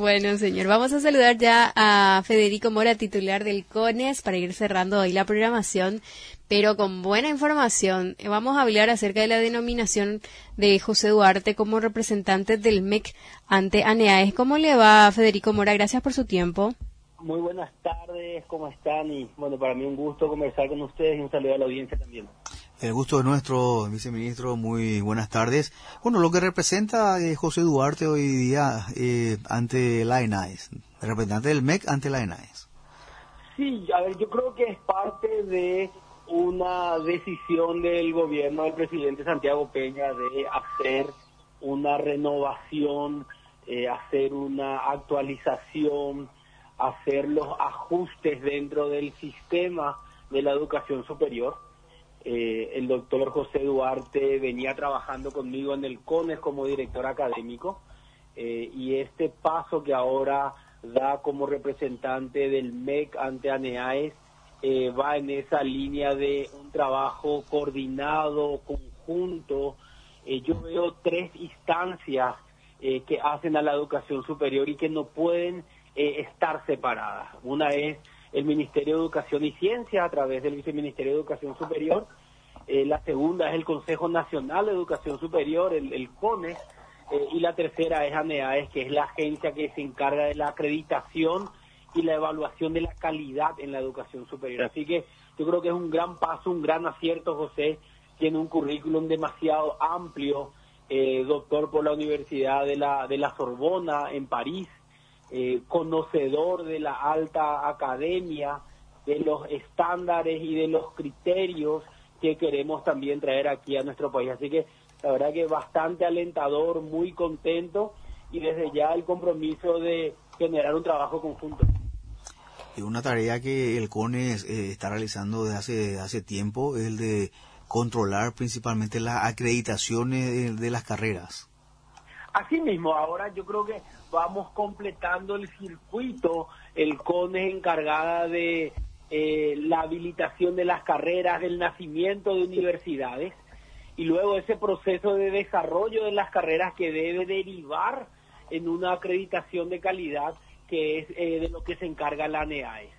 Bueno, señor, vamos a saludar ya a Federico Mora, titular del CONES, para ir cerrando hoy la programación, pero con buena información. Vamos a hablar acerca de la denominación de José Duarte como representante del MEC ante ANEAES. ¿Cómo le va, Federico Mora? Gracias por su tiempo. Muy buenas tardes, ¿cómo están? Y bueno, para mí un gusto conversar con ustedes y un saludo a la audiencia también. El gusto es nuestro, viceministro, muy buenas tardes. Bueno, lo que representa José Duarte hoy día ante la ANEAES, el representante del MEC ante la ANEAES. Sí, a ver, yo creo que es parte de una decisión del gobierno del presidente Santiago Peña de hacer una renovación, hacer una actualización, hacer los ajustes dentro del sistema de la educación superior. El doctor José Duarte venía trabajando conmigo en el CONES como director académico, y este paso que ahora da como representante del MEC ante ANEAES va en esa línea de un trabajo coordinado, conjunto. Yo veo tres instancias que hacen a la educación superior y que no pueden estar separadas. Una es el Ministerio de Educación y Ciencia a través del Viceministerio de Educación Superior. La segunda es el Consejo Nacional de Educación Superior, el CONES, y la tercera es ANEAES, que es la agencia que se encarga de la acreditación y la evaluación de la calidad en la educación superior. Así que yo creo que es un gran paso, un gran acierto. José tiene un currículum demasiado amplio, doctor por la Universidad de la Sorbona en París, conocedor de la alta academia, de los estándares y de los criterios que queremos también traer aquí a nuestro país. Así que la verdad que bastante alentador, muy contento, y desde ya el compromiso de generar un trabajo conjunto. Y una tarea que el CONES está realizando desde hace tiempo es el de controlar principalmente las acreditaciones de las carreras. Así mismo, ahora yo creo que vamos completando el circuito. El CONES encargada de la habilitación de las carreras, del nacimiento de universidades, y luego ese proceso de desarrollo de las carreras que debe derivar en una acreditación de calidad, que es de lo que se encarga la ANEAES.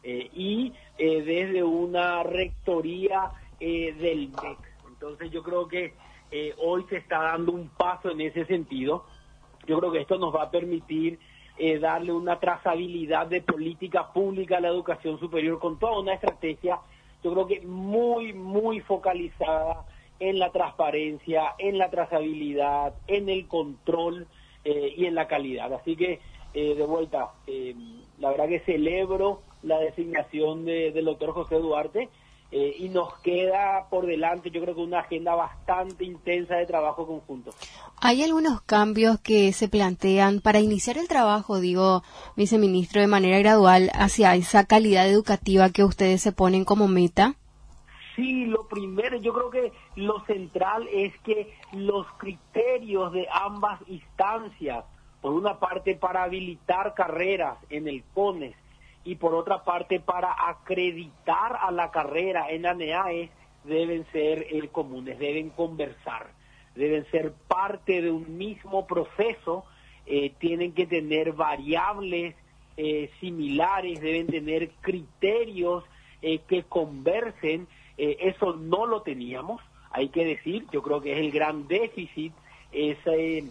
Y desde una rectoría del MEC. Entonces yo creo que hoy se está dando un paso en ese sentido. Yo creo que esto nos va a permitir darle una trazabilidad de política pública a la educación superior con toda una estrategia, yo creo que muy, muy focalizada en la transparencia, en la trazabilidad, en el control y en la calidad. Así que, de vuelta, la verdad que celebro la designación del doctor José Duarte, y nos queda por delante, yo creo que una agenda bastante intensa de trabajo conjunto. ¿Hay algunos cambios que se plantean para iniciar el trabajo, viceministro, de manera gradual hacia esa calidad educativa que ustedes se ponen como meta? Sí, lo primero, yo creo que lo central es que los criterios de ambas instancias, por una parte para habilitar carreras en el CONES y por otra parte para acreditar a la carrera en ANEAES, deben ser comunes, deben conversar, deben ser parte de un mismo proceso, tienen que tener variables similares, deben tener criterios que conversen. Eso no lo teníamos, hay que decir. Yo creo que es el gran déficit, ese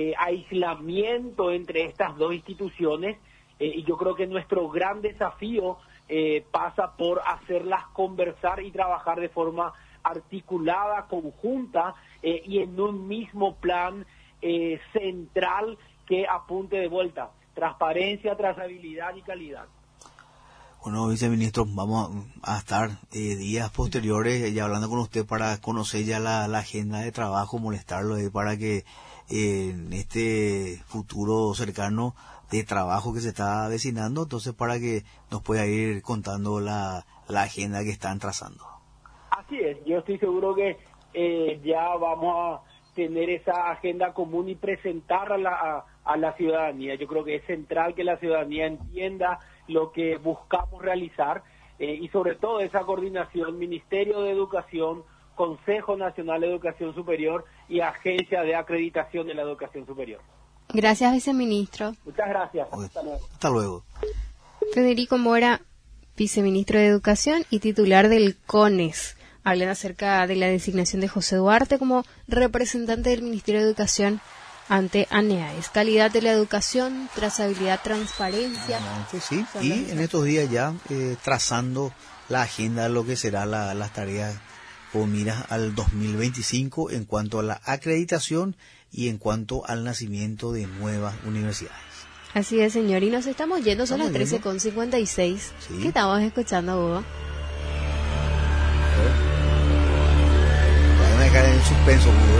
aislamiento entre estas dos instituciones, y yo creo que nuestro gran desafío pasa por hacerlas conversar y trabajar de forma articulada, conjunta, y en un mismo plan central que apunte de vuelta transparencia, trazabilidad y calidad. Bueno, viceministro, vamos a estar días posteriores ya hablando con usted para conocer ya la agenda de trabajo, molestarlo para que en este futuro cercano de trabajo que se está avecinando, entonces para que nos pueda ir contando la agenda que están trazando. Así es, yo estoy seguro que ya vamos a tener esa agenda común y presentarla a la ciudadanía. Yo creo que es central que la ciudadanía entienda lo que buscamos realizar, y sobre todo esa coordinación Ministerio de Educación, Consejo Nacional de Educación Superior y Agencia de Acreditación de la Educación Superior. Gracias, viceministro. Muchas gracias. Hasta luego. Hasta luego. Federico Mora, viceministro de Educación y titular del CONES. Hablan acerca de la designación de José Duarte como representante del Ministerio de Educación ante ANEAES. Calidad de la educación, trazabilidad, transparencia. Sí, y en estos días ya trazando la agenda de lo que será las tareas o miras al 2025 en cuanto a la acreditación y en cuanto al nacimiento de nuevas universidades. Así es, señor, y nos estamos yendo, son las 13:56. Sí. ¿Qué estamos escuchando, Hugo? Voy a dejar en suspenso, Hugo.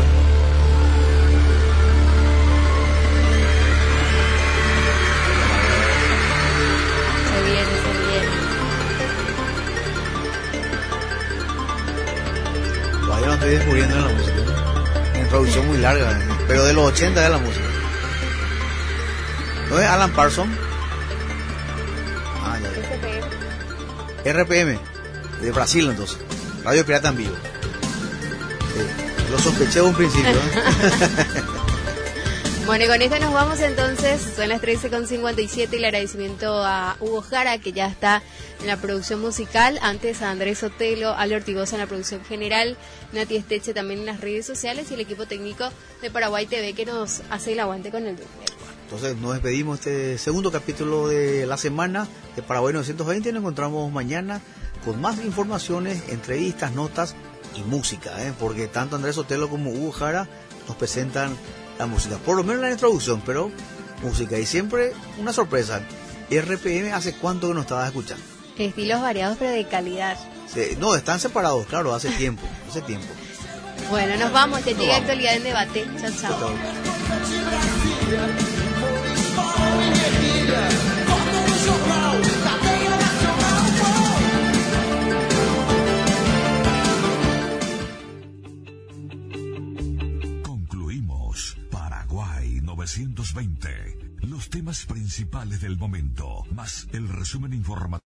Se viene. Todavía no estoy descubriendo en la música. Una introducción muy larga, pero de los 80 de la música. ¿No es Alan Parsons? Ah, ya. RPM, de Brasil entonces. Radio Pirata en Vivo. Sí. Lo sospeché de un principio. Bueno, y con esto nos vamos entonces. Son las 13:57 y el agradecimiento a Hugo Jara, que ya está en la producción musical. Antes a Andrés Sotelo, Ale Ortigosa en la producción general, Nati Esteche también en las redes sociales y el equipo técnico de Paraguay TV que nos hace el aguante con el Duque. Entonces nos despedimos este segundo capítulo de la semana de Paraguay 920 y nos encontramos mañana con más informaciones, entrevistas, notas y música, porque tanto Andrés Sotelo como Hugo Jara nos presentan la música, por lo menos la introducción, pero música y siempre una sorpresa. RPM, ¿hace cuánto que no estabas escuchando? Estilos variados pero de calidad. Sí, no, están separados, claro, hace tiempo. Bueno, nos vamos, que llega Actualidad en Debate. Chao, chao. Concluimos Paraguay 920. Los temas principales del momento, más el resumen informativo.